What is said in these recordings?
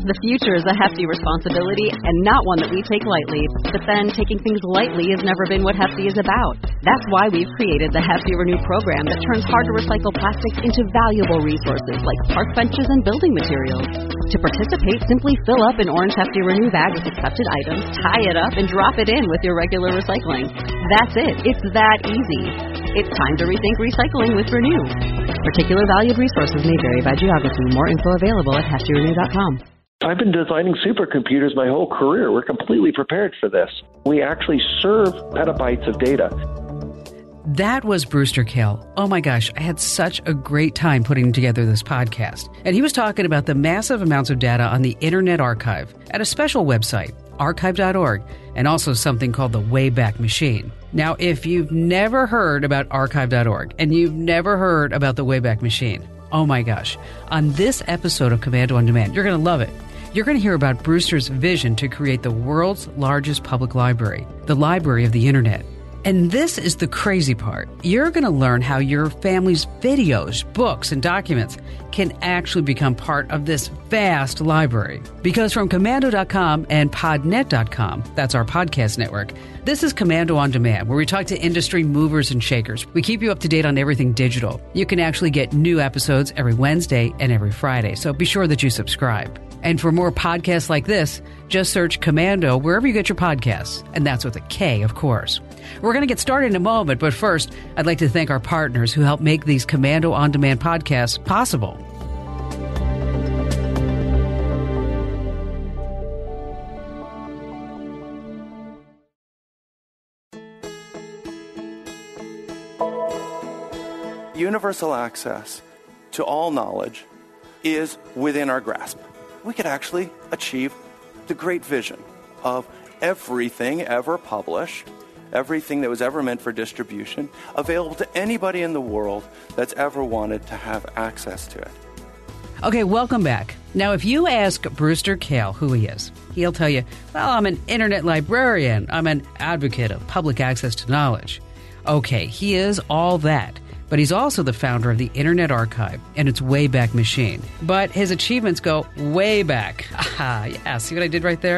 The future is a hefty responsibility and not one that we take lightly. But then taking things lightly has never been what Hefty is about. That's why we've created the Hefty Renew program that turns hard-to-recycle plastics into valuable resources like park benches and building materials. To participate, simply fill up an orange Hefty Renew bag with accepted items, tie it up, and drop it in with your regular recycling. That's it. It's that easy. It's time to rethink recycling with Renew. Particular valued resources may vary by geography. More info available at heftyrenew.com. I've been designing supercomputers my whole career. We're completely prepared for this. We actually serve petabytes of data. That was Brewster Kahle. Oh my gosh, I had such a great time putting together this podcast. And he was talking about the massive amounts of data on the Internet Archive at a special website, archive.org, and also something called the Wayback Machine. Now, if you've never heard about archive.org and you've never heard about the Wayback Machine, oh my gosh, on this episode of Komando on Demand, you're going to love it. You're going to hear about Brewster's vision to create the world's largest public library, the Library of the Internet. And this is the crazy part. You're going to learn how your family's videos, books, and documents can actually become part of this vast library. Because from Komando.com and Podnet.com, that's our podcast network, this is Komando on Demand, where we talk to industry movers and shakers. We keep you up to date on everything digital. You can actually get new episodes every Wednesday and every Friday, so be sure that you subscribe. And for more podcasts like this, just search Komando wherever you get your podcasts. And that's with a K, of course. We're going to get started in a moment, but first, I'd like to thank our partners who help make these Komando On Demand podcasts possible. Universal access to all knowledge is within our grasp. We could actually achieve the great vision of everything ever published, everything that was ever meant for distribution, available to anybody in the world that's ever wanted to have access to it. Okay, welcome back. Now, if you ask Brewster Kahle who he is, he'll tell you, well, I'm an internet librarian. I'm an advocate of public access to knowledge. Okay, he is all that. But he's also the founder of the Internet Archive and its Wayback Machine. But his achievements go way back. Aha, yeah, see what I did right there?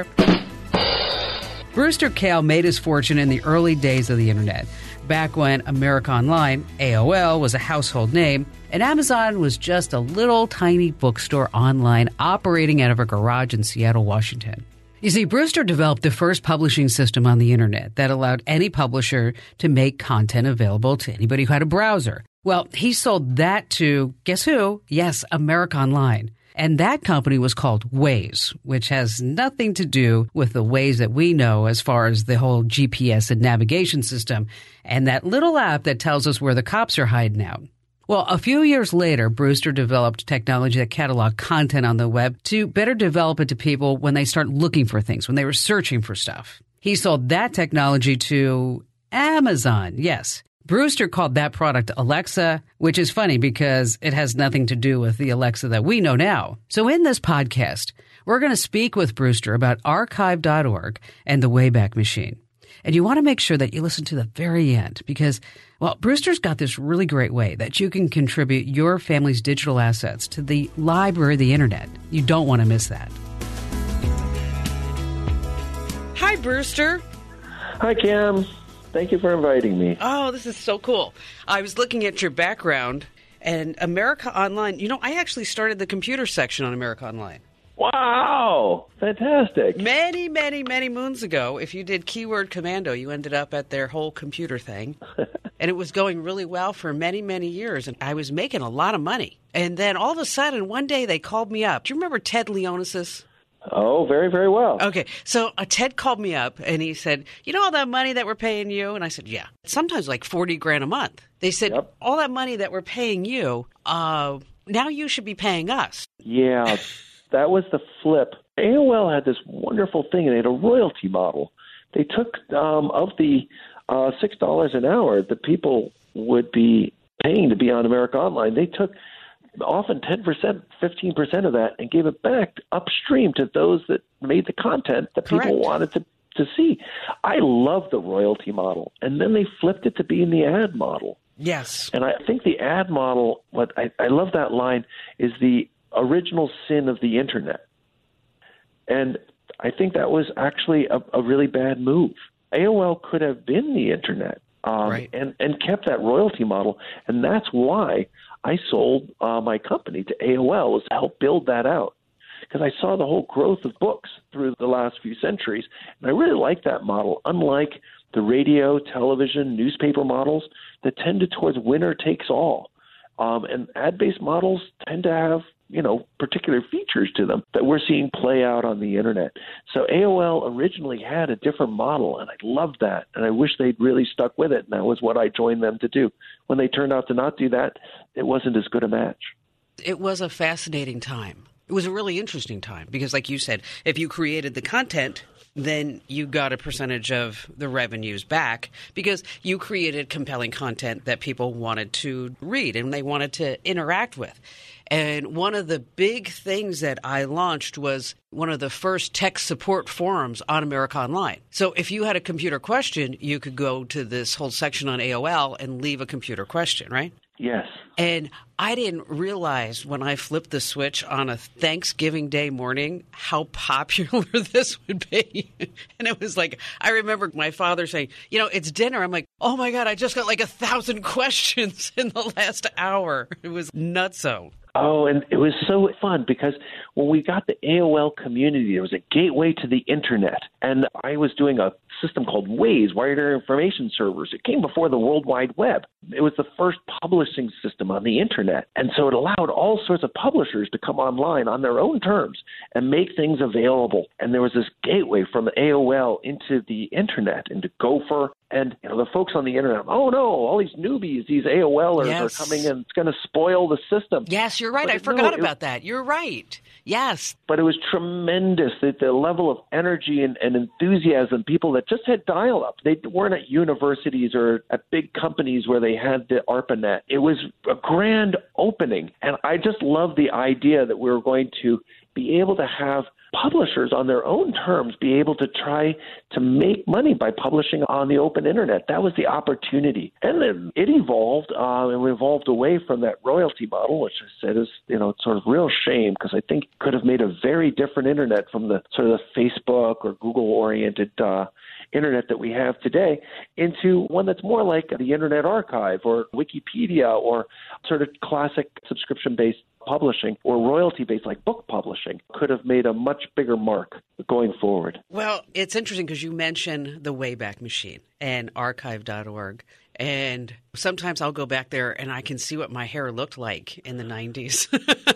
Brewster Kahle made his fortune in the early days of the Internet, back when America Online, AOL, was a household name, and Amazon was just a little tiny bookstore online operating out of a garage in Seattle, Washington. You see, Brewster developed the first publishing system on the Internet that allowed any publisher to make content available to anybody who had a browser. Well, he sold that to, guess who? Yes, America Online. And that company was called Waze, which has nothing to do with the Waze that we know as far as the whole GPS and navigation system and that little app that tells us where the cops are hiding out. Well, a few years later, Brewster developed technology that cataloged content on the web to better develop it to people when they start looking for things, when they were searching for stuff. He sold that technology to Amazon, yes. Brewster called that product Alexa, which is funny because it has nothing to do with the Alexa that we know now. So in this podcast, we're going to speak with Brewster about archive.org and the Wayback Machine. And you want to make sure that you listen to the very end because, well, Brewster's got this really great way that you can contribute your family's digital assets to the library of the Internet. You don't want to miss that. Hi, Brewster. Hi, Cam. Thank you for inviting me. Oh, this is so cool. I was looking at your background and America Online. You know, I actually started the computer section on America Online. Wow! Fantastic. Many, many, many moons ago, if you did Keyword Komando, you ended up at their whole computer thing. And it was going really well for many, many years. And I was making a lot of money. And then all of a sudden, one day they called me up. Do you remember Ted Leonesis? Oh, very, very well. Okay. So Ted called me up and he said, you know all that money that we're paying you? And I said, yeah. Sometimes like $40,000 a month. They said, yep. All that money that we're paying you, now you should be paying us. Yeah. That was the flip. AOL had this wonderful thing, and they had a royalty model. They took, of the $6 an hour that people would be paying to be on America Online, they took often 10%, 15% of that and gave it back upstream to those that made the content that Correct. People wanted to see. I love the royalty model. And then they flipped it to being the ad model. Yes. And I think the ad model, what I love that line, is the original sin of the Internet. And I think that was actually a really bad move. AOL could have been the internet Right. and kept that royalty model. And that's why I sold my company to AOL, was to help build that out. Because I saw the whole growth of books through the last few centuries. And I really like that model, unlike the radio, television, newspaper models that tended towards winner takes all. And ad-based models tend to have, particular features to them that we're seeing play out on the internet. So AOL originally had a different model, and I loved that. And I wish they'd really stuck with it. And that was what I joined them to do. When they turned out to not do that, it wasn't as good a match. It was a fascinating time. It was a really interesting time because, like you said, if you created the content, then you got a percentage of the revenues back because you created compelling content that people wanted to read and they wanted to interact with. And one of the big things that I launched was one of the first tech support forums on America Online. So if you had a computer question, you could go to this whole section on AOL and leave a computer question, right? Yes. And I didn't realize when I flipped the switch on a Thanksgiving Day morning how popular this would be. And it was like, I remember my father saying, it's dinner. I'm like, oh my God, I just got like 1,000 questions in the last hour. It was nutso. Oh, and it was so fun because when we got the AOL community, there was a gateway to the internet. And I was doing a system called WAIS, Wired Area Information Servers. It came before the World Wide Web. It was the first publishing system on the internet. And so it allowed all sorts of publishers to come online on their own terms and make things available. And there was this gateway from AOL into the internet, into Gopher. And the folks on the internet, oh no, all these newbies, these AOLers are coming in. It's going to spoil the system. Yes, you're right. I forgot about that. You're right. Yes. But it was tremendous, the level of energy and enthusiasm, people that just had dial-up. They weren't at universities or at big companies where they had the ARPANET. It was a grand opening. And I just love the idea that we were going to be able to have publishers on their own terms be able to try to make money by publishing on the open internet. That was the opportunity. And then it evolved, and we evolved away from that royalty model, which I said is, it's sort of real shame because I think it could have made a very different internet from the sort of the Facebook or Google-oriented internet that we have today into one that's more like the Internet Archive or Wikipedia or sort of classic subscription-based publishing or royalty-based like book publishing could have made a much bigger mark going forward. Well, it's interesting because you mentioned the Wayback Machine and archive.org. And sometimes I'll go back there and I can see what my hair looked like in the 90s.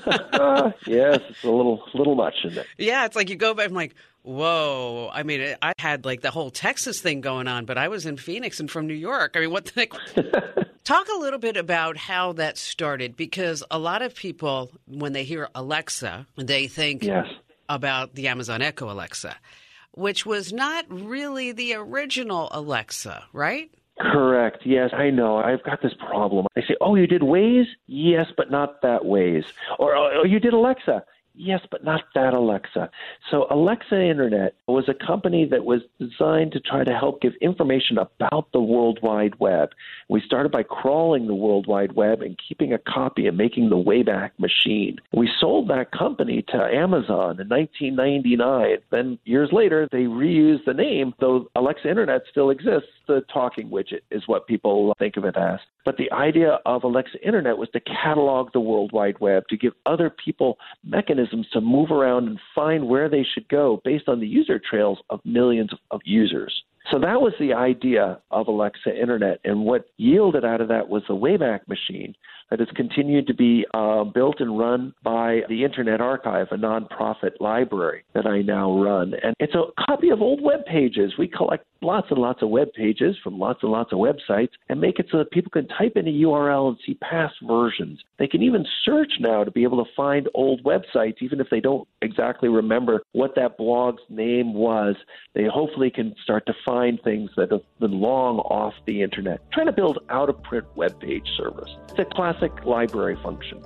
Yes, it's a little much, isn't it? Yeah, it's like you go back and I'm like, whoa. I mean, I had like the whole Texas thing going on, but I was in Phoenix and from New York. I mean, what the heck? Talk a little bit about how that started, because a lot of people, when they hear Alexa, they think about the Amazon Echo Alexa, which was not really the original Alexa, right? Correct. Yes, I know. I've got this problem. They say, oh, you did Waze? Yes, but not that Waze. Or, oh, you did Alexa? Yes, but not that Alexa. So Alexa Internet was a company that was designed to try to help give information about the World Wide Web. We started by crawling the World Wide Web and keeping a copy and making the Wayback Machine. We sold that company to Amazon in 1999. Then years later, they reused the name, though Alexa Internet still exists. The talking widget is what people think of it as. But the idea of Alexa Internet was to catalog the World Wide Web, to give other people mechanisms to move around and find where they should go based on the user trails of millions of users. So that was the idea of Alexa Internet. And what yielded out of that was the Wayback Machine that has continued to be built and run by the Internet Archive, a nonprofit library that I now run. And it's a copy of old web pages. We collect lots and lots of web pages from lots and lots of websites and make it so that people can type in a URL and see past versions. They can even search now to be able to find old websites, even if they don't exactly remember what that blog's name was. They hopefully can start to find things that have been long off the internet. Trying to build out-of-print web page service. It's a classic library function.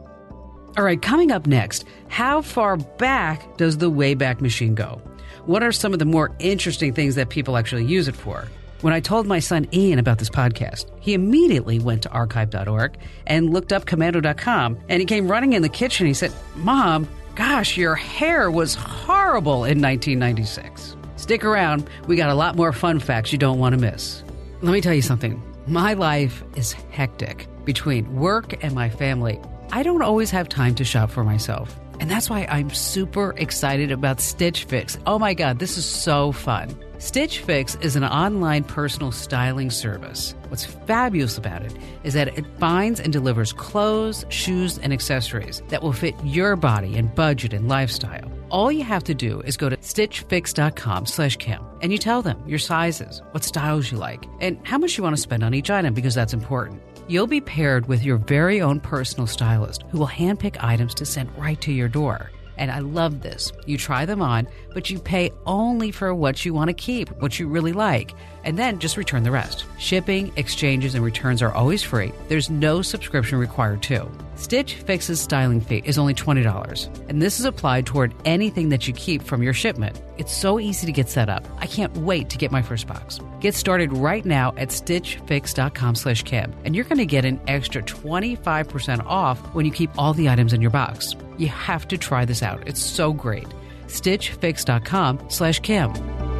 All right, coming up next, how far back does the Wayback Machine go? What are some of the more interesting things that people actually use it for? When I told my son Ian about this podcast, he immediately went to archive.org and looked up commando.com, and he came running in the kitchen. He said, Mom, Gosh, your hair was horrible in 1996. Stick around. We got a lot more fun facts you don't want to miss. Let me tell you something. My life is hectic. Between work and my family, I don't always have time to shop for myself. And that's why I'm super excited about Stitch Fix. Oh my God, this is so fun. Stitch Fix is an online personal styling service. What's fabulous about it is that it finds and delivers clothes, shoes, and accessories that will fit your body and budget and lifestyle. All you have to do is go to stitchfix.com/Kim and you tell them your sizes, what styles you like, and how much you want to spend on each item because that's important. You'll be paired with your very own personal stylist who will handpick items to send right to your door. And I love this. You try them on, but you pay only for what you want to keep, what you really like, and then just return the rest. Shipping, exchanges, and returns are always free. There's no subscription required, too. Stitch Fix's styling fee is only $20, and this is applied toward anything that you keep from your shipment. It's so easy to get set up. I can't wait to get my first box. Get started right now at stitchfix.com/Kim, and you're going to get an extra 25% off when you keep all the items in your box. You have to try this out. It's so great. stitchfix.com/Kim.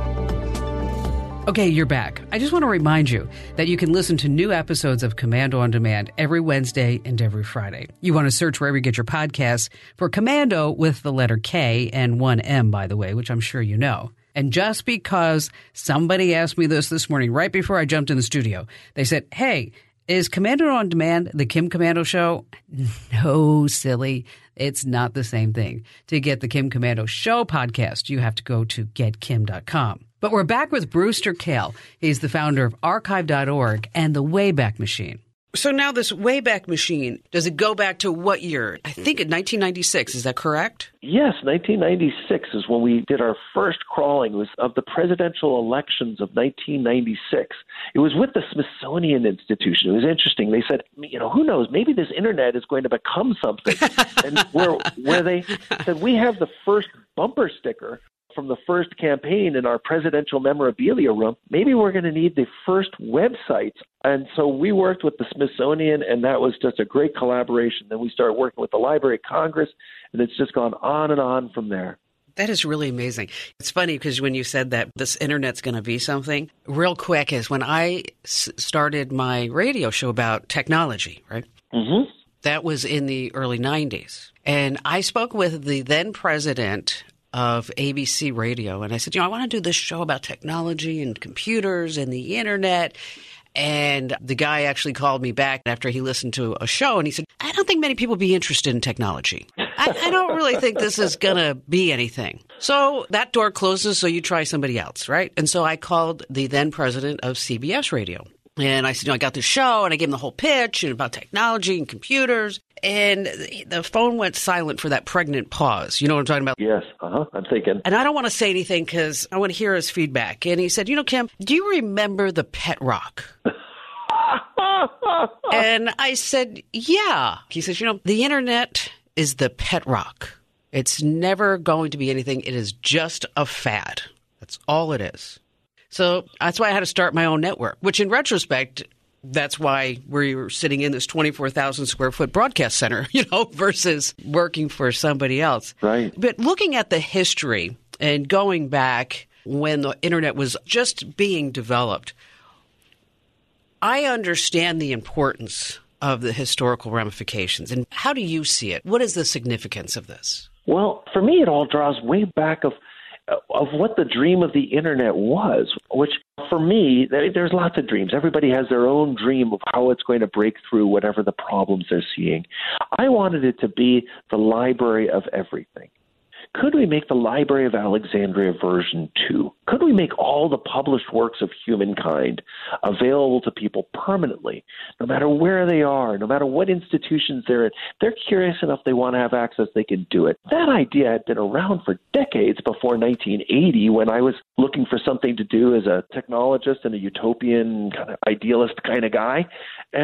Okay, you're back. I just want to remind you that you can listen to new episodes of Commando on Demand every Wednesday and every Friday. You want to search wherever you get your podcasts for Commando with the letter K and one M, by the way, which I'm sure you know. And just because somebody asked me this morning, right before I jumped in the studio, they said, hey, is Commando on Demand the Kim Komando Show? No, silly. It's not the same thing. To get the Kim Komando Show podcast, you have to go to getkim.com. But we're back with Brewster Kahle. He's the founder of archive.org and the Wayback Machine. So now this Wayback Machine, does it go back to what year? I think in 1996. Is that correct? Yes, 1996 is when we did our first crawling. It was of the presidential elections of 1996. It was with the Smithsonian Institution. It was interesting. They said, who knows, maybe this internet is going to become something. And where they said, we have the first bumper sticker from the first campaign in our presidential memorabilia room. Maybe we're going to need the first websites. And so we worked with the Smithsonian, and that was just a great collaboration. Then we started working with the Library of Congress, and it's just gone on and on from there. That is really amazing. It's funny because when you said that this internet's going to be something, real quick is when I started my radio show about technology, right? Mm-hmm. That was in the early 90s. And I spoke with the then president of ABC Radio. And I said, I want to do this show about technology and computers and the internet. And the guy actually called me back after he listened to a show, and he said, I don't think many people be interested in technology. I don't really think this is going to be anything. So that door closes, so you try somebody else, right? And so I called the then president of CBS Radio. And I said, I got this show, and I gave him the whole pitch and about technology and computers. And the phone went silent for that pregnant pause. You know what I'm talking about? Yes. I'm thinking. And I don't want to say anything because I want to hear his feedback. And he said, Kim, do you remember the Pet Rock? And I said, yeah. He says, the internet is the Pet Rock. It's never going to be anything. It is just a fad. That's all it is. So that's why I had to start my own network, which in retrospect, that's why we were sitting in this 24,000 square foot broadcast center, versus working for somebody else. Right. But looking at the history and going back when the internet was just being developed, I understand the importance of the historical ramifications. And how do you see it? What is the significance of this? Well, for me, it all draws way back of what the dream of the internet was, which for me, there's lots of dreams. Everybody has their own dream of how it's going to break through whatever the problems they're seeing. I wanted it to be the library of everything. Could we make the Library of Alexandria version 2? Could we make all the published works of humankind available to people permanently, no matter where they are, no matter what institutions they're in? They're curious enough they want to have access, they can do it. That idea had been around for decades before 1980 when I was looking for something to do as a technologist and a utopian kind of idealist kind of guy. And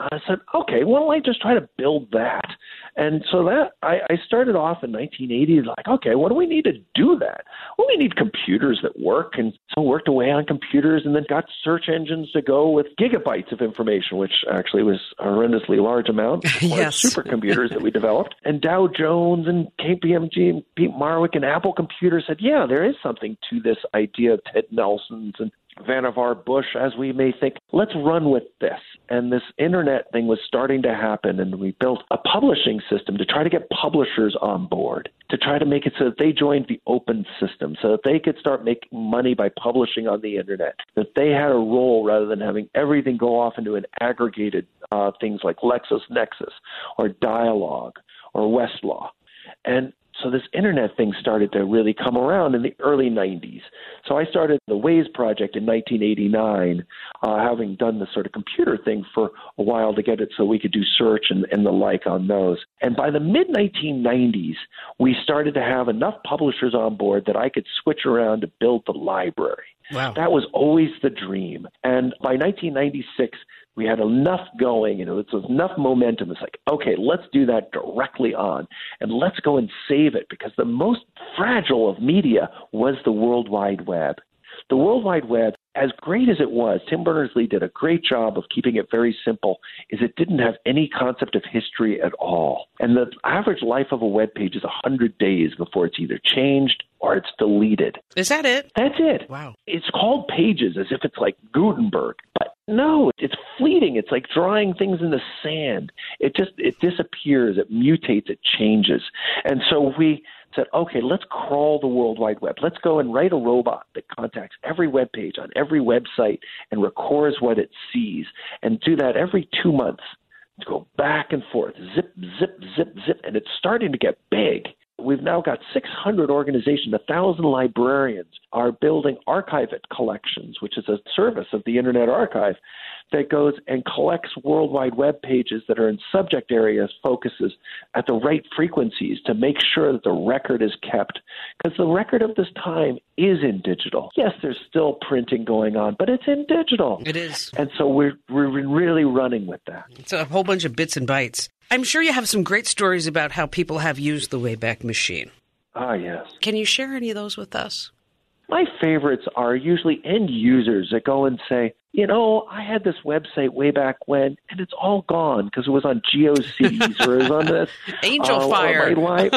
I said, okay, why don't I just try to build that? And so that I started off in 1980, like, okay, what do we need to do that? Well, we need computers that work. And so worked away on computers and then got search engines to go with gigabytes of information, which actually was a horrendously large amount. Yes. Supercomputers that we developed. And Dow Jones and KPMG and Pete Marwick and Apple Computers said, yeah, there is something to this idea of Ted Nelson's and Vannevar Bush, as we may think, let's run with this. And this internet thing was starting to happen, and we built a publishing system to try to get publishers on board, to try to make it so that they joined the open system, so that they could start making money by publishing on the internet, that they had a role rather than having everything go off into an aggregated things like LexisNexis or Dialog or Westlaw. And so this internet thing started to really come around in the early 90s. So I started the Waze project in 1989, having done the sort of computer thing for a while to get it so we could do search and the like on those. And by the mid-1990s, we started to have enough publishers on board that I could switch around to build the library. Wow. That was always the dream. And by 1996, we had enough going, and it was enough momentum. It's like, okay, let's do that directly on, and let's go and save it, because the most fragile of media was the World Wide Web. The World Wide Web, as great as it was, Tim Berners-Lee did a great job of keeping it very simple, is it didn't have any concept of history at all. And the average life of a web page is 100 days before it's either changed or it's deleted. Is that it? That's it. Wow. It's called pages as if it's like Gutenberg. But no, it's fleeting. It's like drawing things in the sand. It disappears. It mutates. It changes. And so we said, okay, let's crawl the World Wide Web. Let's go and write a robot that contacts every web page on every website and records what it sees, and do that every 2 months. To go back and forth, zip, zip, zip, zip, and it's starting to get big. We've now got 600 organizations, 1,000 librarians are building Archive It collections, which is a service of the Internet Archive that goes and collects World Wide Web pages that are in subject areas, focuses at the right frequencies to make sure that the record is kept. Because the record of this time is in digital. Yes, there's still printing going on, but it's in digital. It is. And so we're really running with that. It's a whole bunch of bits and bytes. I'm sure you have some great stories about how people have used the Wayback Machine. Ah, yes. Can you share any of those with us? My favorites are usually end users that go and say, you know, I had this website way back when, and it's all gone because it was on GeoCities or it was on this Angel Fire,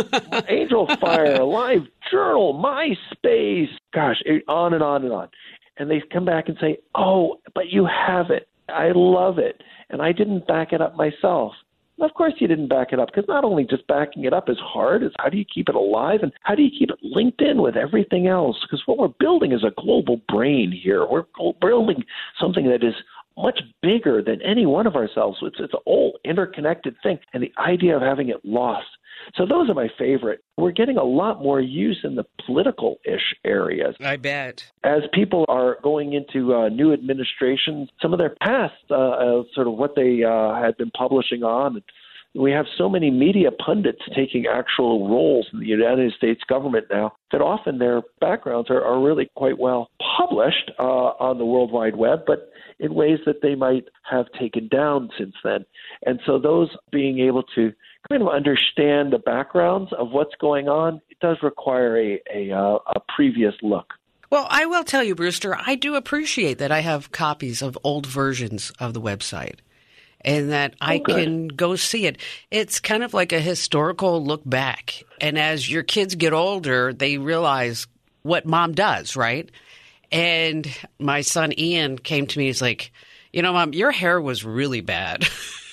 Angel Fire, Live Journal, MySpace, gosh, on and on and on. And they come back and say, oh, but you have it. I love it. And I didn't back it up myself. Of course you didn't back it up, because not only just backing it up is hard, it's how do you keep it alive and how do you keep it linked in with everything else? Because what we're building is a global brain here. We're building something that is much bigger than any one of ourselves. It's an all interconnected thing, and the idea of having it lost. So those are my favorite. We're getting a lot more use in the political-ish areas. I bet. As people are going into new administrations, some of their past, sort of what they had been publishing on, we have so many media pundits taking actual roles in the United States government now that often their backgrounds are really quite well published on the World Wide Web, but in ways that they might have taken down since then. And so those being able to kind of understand the backgrounds of what's going on, it does require a previous look. Well, I will tell you, Brewster, I do appreciate that I have copies of old versions of the website and that I can go see it. It's kind of like a historical look back. And as your kids get older, they realize what mom does, right? And my son Ian came to me, he's like, you know, Mom, your hair was really bad.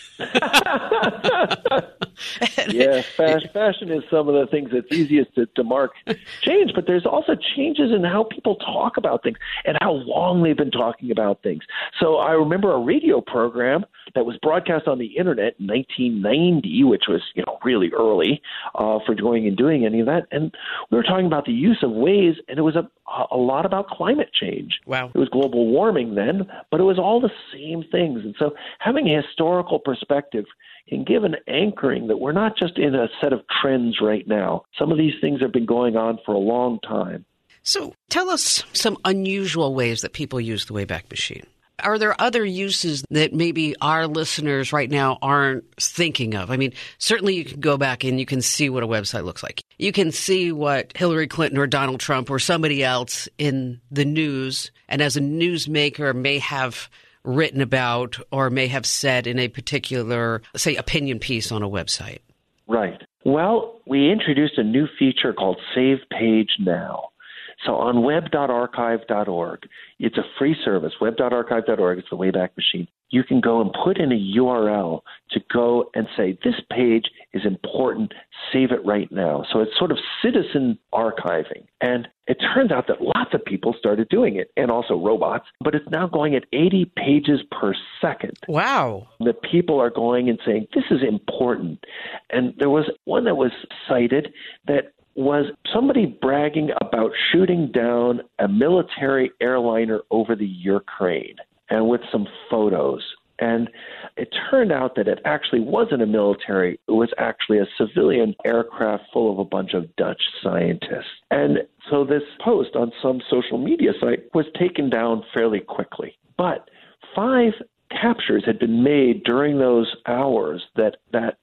Yeah, fashion is some of the things that's easiest to mark change, but there's also changes in how people talk about things and how long they've been talking about things. So I remember a radio program that was broadcast on the internet in 1990, which was, you know, really early for going and doing any of that. And we were talking about the use of Waze, and it was a lot about climate change. Wow. It was global warming then, but it was all the same things. And so having a historical perspective can give an anchoring that we're not just in a set of trends right now. Some of these things have been going on for a long time. So tell us some unusual ways that people use the Wayback Machine. Are there other uses that maybe our listeners right now aren't thinking of? I mean, certainly you can go back and you can see what a website looks like. You can see what Hillary Clinton or Donald Trump or somebody else in the news and as a newsmaker may have written about or may have said in a particular, say, opinion piece on a website. Right. Well, we introduced a new feature called Save Page Now. So on web.archive.org, it's a free service, web.archive.org, it's the Wayback Machine. You can go and put in a URL to go and say, this page is important, save it right now. So it's sort of citizen archiving. And it turns out that lots of people started doing it, and also robots, but it's now going at 80 pages per second. Wow. The people are going and saying, this is important. And there was one that was cited that was somebody bragging about shooting down a military airliner over the Ukraine and with some photos. And it turned out that it actually wasn't a military. It was actually a civilian aircraft full of a bunch of Dutch scientists. And so this post on some social media site was taken down fairly quickly. But 5 captures had been made during those hours that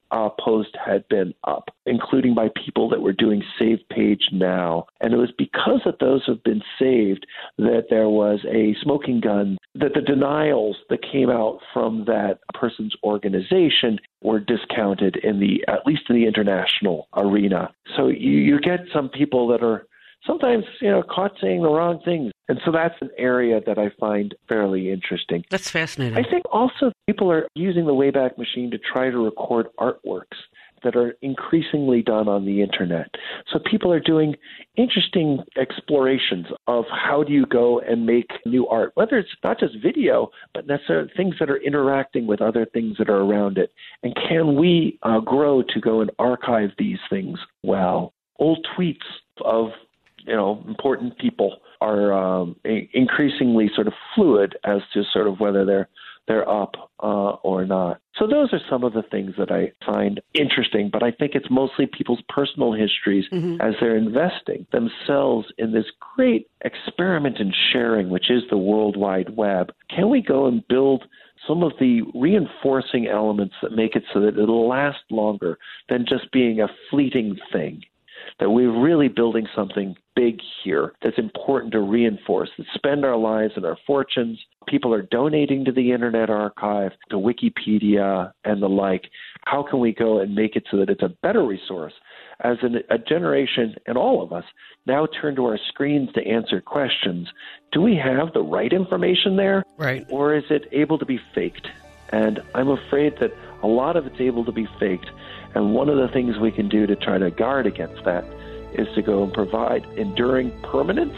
post had been up, including by people that were doing Save Page Now. And it was because that those have been saved that there was a smoking gun, that the denials that came out from that person's organization were discounted at least in the international arena. So you get some people that are sometimes, caught saying the wrong things. And so that's an area that I find fairly interesting. That's fascinating. I think also people are using the Wayback Machine to try to record artworks that are increasingly done on the internet. So people are doing interesting explorations of how do you go and make new art, whether it's not just video, but necessarily things that are interacting with other things that are around it. And can we grow to go and archive these things well? Old tweets of important people are increasingly sort of fluid as to sort of whether they're up or not. So those are some of the things that I find interesting, but I think it's mostly people's personal histories as they're investing themselves in this great experiment in sharing, which is the World Wide Web. Can we go and build some of the reinforcing elements that make it so that it'll last longer than just being a fleeting thing? That we're really building something big here that's important to reinforce, that spend our lives and our fortunes. People are donating to the Internet Archive, to Wikipedia, and the like. How can we go and make it so that it's a better resource as a generation, and all of us, now turn to our screens to answer questions? Do we have the right information there? Right. Or is it able to be faked? And I'm afraid that a lot of it's able to be faked. And one of the things we can do to try to guard against that is to go and provide enduring permanence,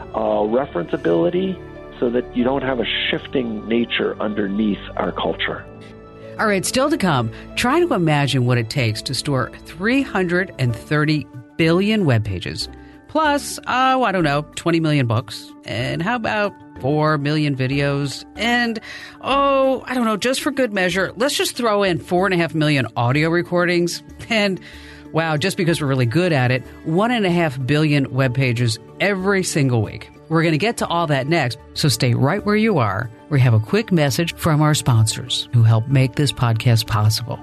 referenceability, so that you don't have a shifting nature underneath our culture. All right, still to come, try to imagine what it takes to store 330 billion web pages, plus, 20 million books, and how about 4 million videos, and, just for good measure, let's just throw in 4.5 million audio recordings, and, wow, just because we're really good at it, 1.5 billion web pages every single week. We're going to get to all that next, so stay right where you are. We have a quick message from our sponsors who help make this podcast possible.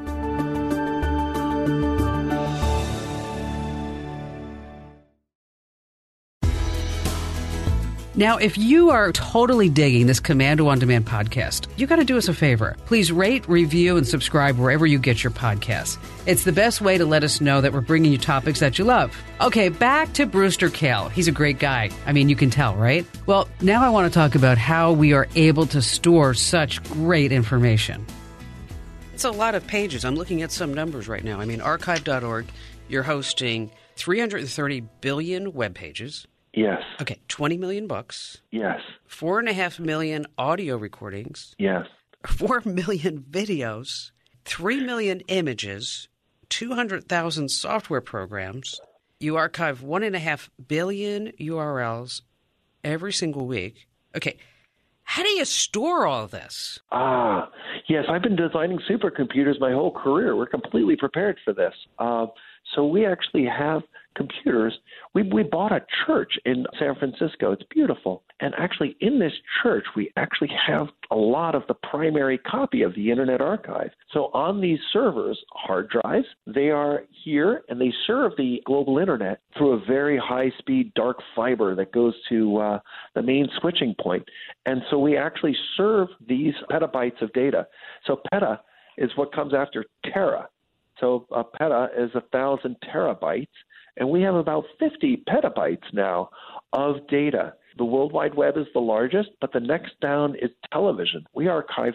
Now, if you are totally digging this Komando On Demand podcast, you got to do us a favor. Please rate, review, and subscribe wherever you get your podcasts. It's the best way to let us know that we're bringing you topics that you love. Okay, back to Brewster Kahle. He's a great guy. I mean, you can tell, right? Well, now I want to talk about how we are able to store such great information. It's a lot of pages. I'm looking at some numbers right now. I mean, archive.org, you're hosting 330 billion web pages. Yes. Okay, 20 million books. Yes. 4.5 million audio recordings. Yes. 4 million videos, 3 million images, 200,000 software programs. You archive 1.5 billion URLs every single week. Okay, how do you store all this? Yes, I've been designing supercomputers my whole career. We're completely prepared for this. So we actually have computers. We bought a church in San Francisco. It's beautiful. And actually, in this church, we actually have a lot of the primary copy of the Internet Archive. So on these servers, hard drives, they are here, and they serve the global Internet through a very high-speed dark fiber that goes to the main switching point. And so we actually serve these petabytes of data. So peta is what comes after tera. So a peta is 1,000 terabytes, and we have about 50 petabytes now of data. The World Wide Web is the largest, but the next down is television. We archive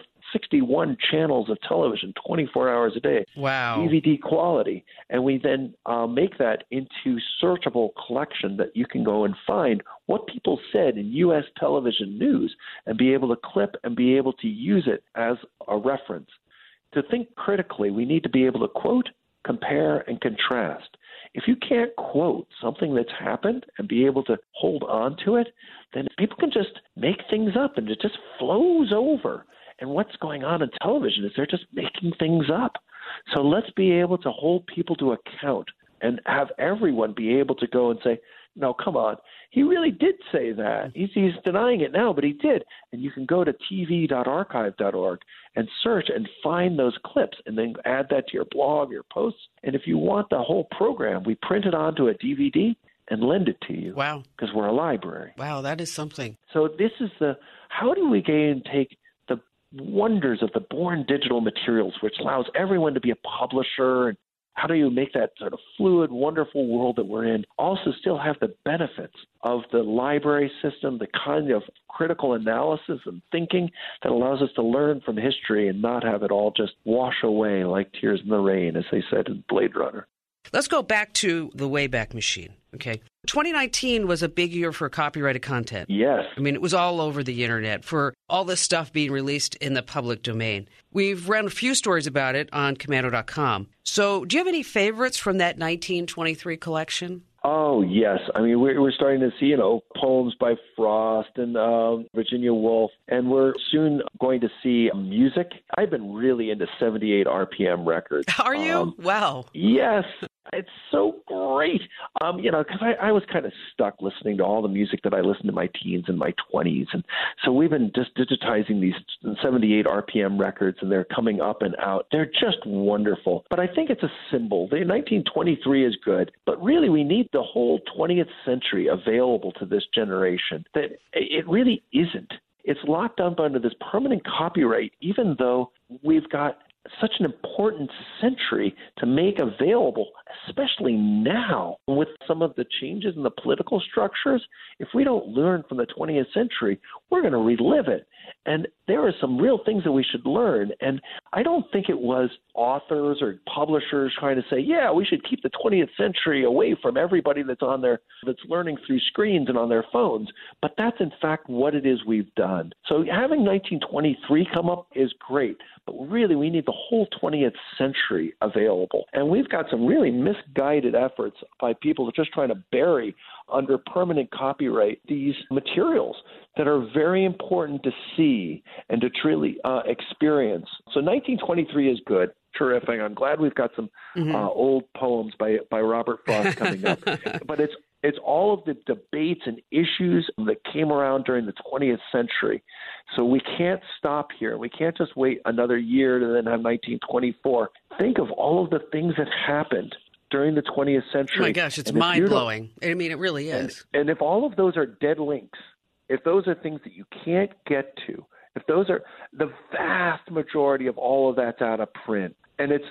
61 channels of television 24 hours a day. Wow. DVD quality. And we then make that into searchable collection that you can go and find what people said in U.S. television news and be able to clip and be able to use it as a reference. To think critically, we need to be able to quote, compare, and contrast. If you can't quote something that's happened and be able to hold on to it, then people can just make things up and it just flows over. And what's going on in television is they're just making things up. So let's be able to hold people to account and have everyone be able to go and say, no, come on. He really did say that. He's denying it now, but he did. And you can go to tv.archive.org and search and find those clips and then add that to your blog, your posts. And if you want the whole program, we print it onto a DVD and lend it to you. Wow. Because we're a library. Wow, that is something. So this is how do we gain take the wonders of the born digital materials, which allows everyone to be a publisher, and how do you make that sort of fluid, wonderful world that we're in also still have the benefits of the library system, the kind of critical analysis and thinking that allows us to learn from history and not have it all just wash away like tears in the rain, as they said in Blade Runner. Let's go back to the Wayback Machine, okay? 2019 was a big year for copyrighted content. Yes. I mean, it was all over the internet for all this stuff being released in the public domain. We've run a few stories about it on Komando.com. So do you have any favorites from that 1923 collection? Oh, yes. I mean, we're starting to see, poems by Frost and Virginia Woolf, and we're soon going to see music. I've been really into 78 RPM records. Are you? Wow. Yes. It's so great. Because I was kind of stuck listening to all the music that I listened to in my teens and my 20s. And so we've been just digitizing these 78 RPM records, and they're coming up and out. They're just wonderful. But I think it's a symbol. The 1923 is good, but really we need the whole 20th century available to this generation. That it really isn't. It's locked up under this permanent copyright, even though we've got such an important century to make available, especially now with some of the changes in the political structures. If we don't learn from the 20th century, we're going to relive it. And there are some real things that we should learn. And I don't think it was authors or publishers trying to say, yeah, we should keep the 20th century away from everybody that's learning through screens and on their phones. But that's in fact what it is we've done. So having 1923 come up is great, but really we need the whole 20th century available. And we've got some really misguided efforts by people just trying to bury under permanent copyright these materials that are very important to see and to truly experience. So 1923 is good. Terrific. I'm glad we've got some old poems by Robert Frost coming up. But it's all of the debates and issues that came around during the 20th century. So we can't stop here. We can't just wait another year to then have 1924. Think of all of the things that happened during the 20th century. Oh my gosh, it's mind-blowing. I mean, it really is. And if all of those are dead links, if those are things that you can't get to, if those are the vast majority of all of that's out of print, and it's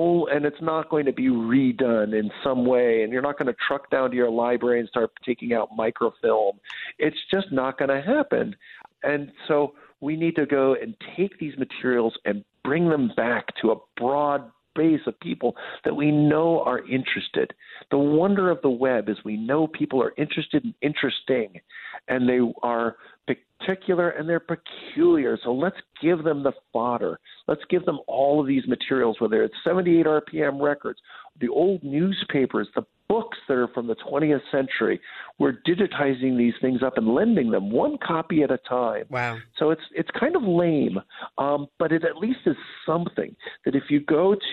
not going to be redone in some way, and you're not going to truck down to your library and start taking out microfilm. It's just not going to happen. And so we need to go and take these materials and bring them back to a broad base of people that we know are interested. The wonder of the web is we know people are interested and interesting, and they are particular and they're peculiar. So let's give them the fodder. Let's give them all of these materials, whether it's 78 RPM records, the old newspapers, the books that are from the 20th century. We're digitizing these things up and lending them one copy at a time. Wow. So it's kind of lame, but it at least is something that if you go to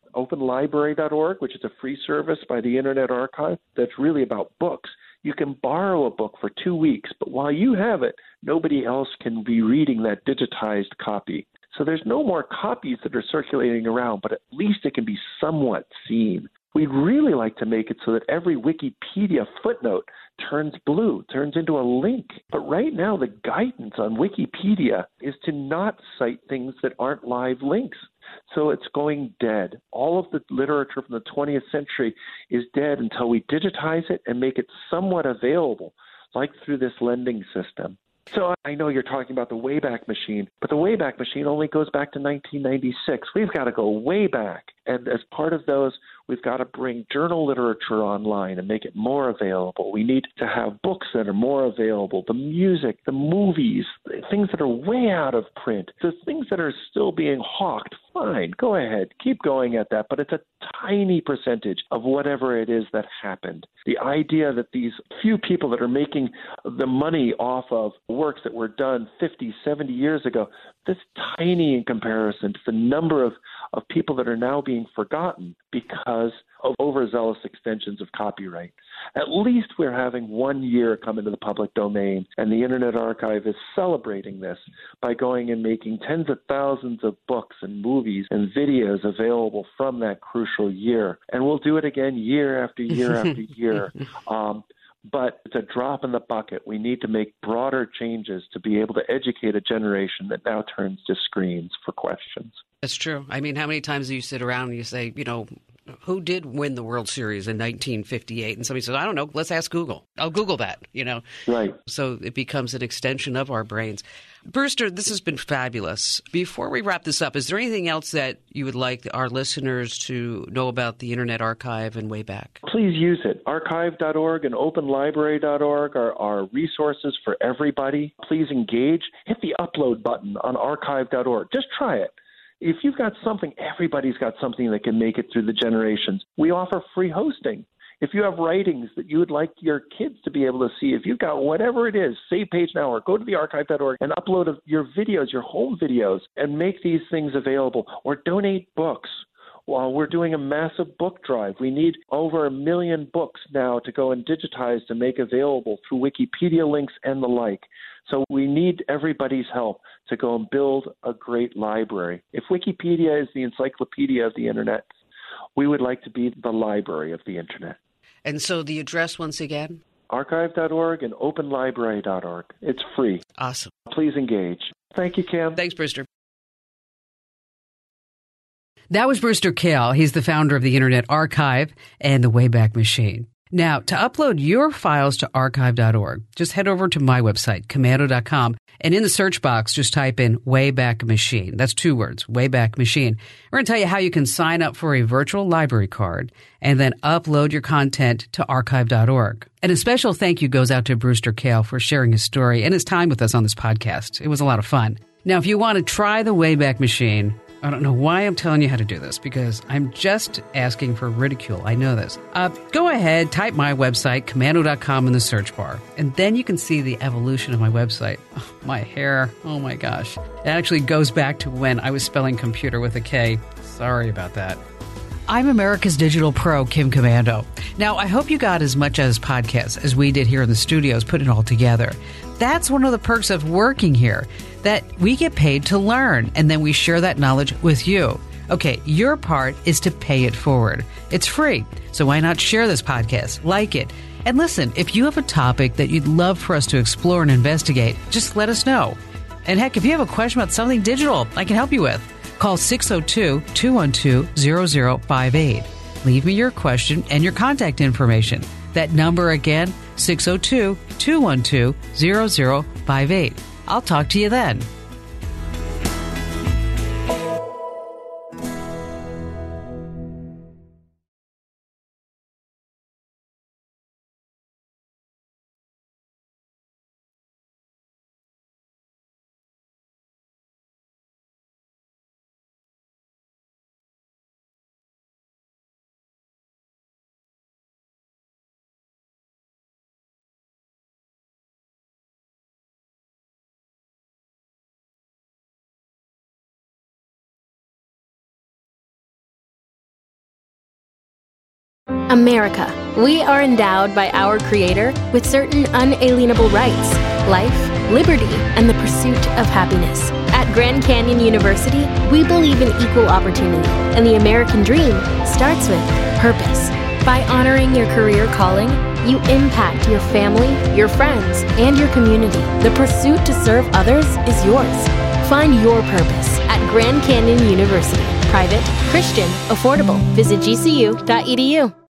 openlibrary.org, which is a free service by the Internet Archive that's really about books. You can borrow a book for 2 weeks, but while you have it, nobody else can be reading that digitized copy. So there's no more copies that are circulating around, but at least it can be somewhat seen. We'd really like to make it so that every Wikipedia footnote turns blue, turns into a link. But right now, the guidance on Wikipedia is to not cite things that aren't live links. So it's going dead. All of the literature from the 20th century is dead until we digitize it and make it somewhat available, like through this lending system. So I know you're talking about the Wayback Machine, but the Wayback Machine only goes back to 1996. We've got to go way back. And as part of those, we've got to bring journal literature online and make it more available. We need to have books that are more available, the music, the movies, things that are way out of print, the things that are still being hawked. Fine, go ahead, keep going at that, but it's a tiny percentage of whatever it is that happened. The idea that these few people that are making the money off of works that were done 50, 70 years ago, that's tiny in comparison to the number of people that are now being forgotten because of overzealous extensions of copyright. At least we're having 1 year come into the public domain, and the Internet Archive is celebrating this by going and making tens of thousands of books and movies and videos available from that crucial year. And we'll do it again year after year after year. But it's a drop in the bucket. We need to make broader changes to be able to educate a generation that now turns to screens for questions. That's true. I mean, how many times do you sit around and you say, who did win the World Series in 1958? And somebody says, I don't know, let's ask Google. I'll Google that, Right. So it becomes an extension of our brains. Brewster, this has been fabulous. Before we wrap this up, is there anything else that you would like our listeners to know about the Internet Archive and Wayback? Please use it. Archive.org and openlibrary.org are resources for everybody. Please engage. Hit the upload button on archive.org. Just try it. If you've got something, everybody's got something that can make it through the generations. We offer free hosting. If you have writings that you would like your kids to be able to see, if you've got whatever it is, save page now or go to the archive.org and upload your videos, your home videos, and make these things available. Or donate books. While we're doing a massive book drive, we need over 1 million books now to go and digitize to make available through Wikipedia links and the like. So we need everybody's help to go and build a great library. If Wikipedia is the encyclopedia of the Internet, we would like to be the library of the Internet. And so the address once again? Archive.org and openlibrary.org. It's free. Awesome. Please engage. Thank you, Cam. Thanks, Brewster. That was Brewster Kahle. He's the founder of the Internet Archive and the Wayback Machine. Now, to upload your files to archive.org, just head over to my website, komando.com, and in the search box, just type in Wayback Machine. That's 2 words, Wayback Machine. We're going to tell you how you can sign up for a virtual library card and then upload your content to archive.org. And a special thank you goes out to Brewster Kahle for sharing his story and his time with us on this podcast. It was a lot of fun. Now, if you want to try the Wayback Machine, I don't know why I'm telling you how to do this because I'm just asking for ridicule. I know this. Go ahead, type my website, komando.com in the search bar, and then you can see the evolution of my website. Oh, my hair. Oh my gosh. It actually goes back to when I was spelling computer with a K. Sorry about that. I'm America's Digital Pro, Kim Komando. Now, I hope you got as much as podcasts as we did here in the studios, putting it all together. That's one of the perks of working here, that we get paid to learn, and then we share that knowledge with you. Okay, your part is to pay it forward. It's free, so why not share this podcast, like it, and listen, if you have a topic that you'd love for us to explore and investigate, just let us know. And heck, if you have a question about something digital I can help you with, call 602-212-0058. Leave me your question and your contact information. That number again, 602-212-0058. I'll talk to you then. America. We are endowed by our Creator with certain unalienable rights: life, liberty, and the pursuit of happiness. At Grand Canyon University, we believe in equal opportunity, and the American dream starts with purpose. By honoring your career calling, you impact your family, your friends, and your community. The pursuit to serve others is yours. Find your purpose at Grand Canyon University. Private, Christian, affordable. Visit gcu.edu.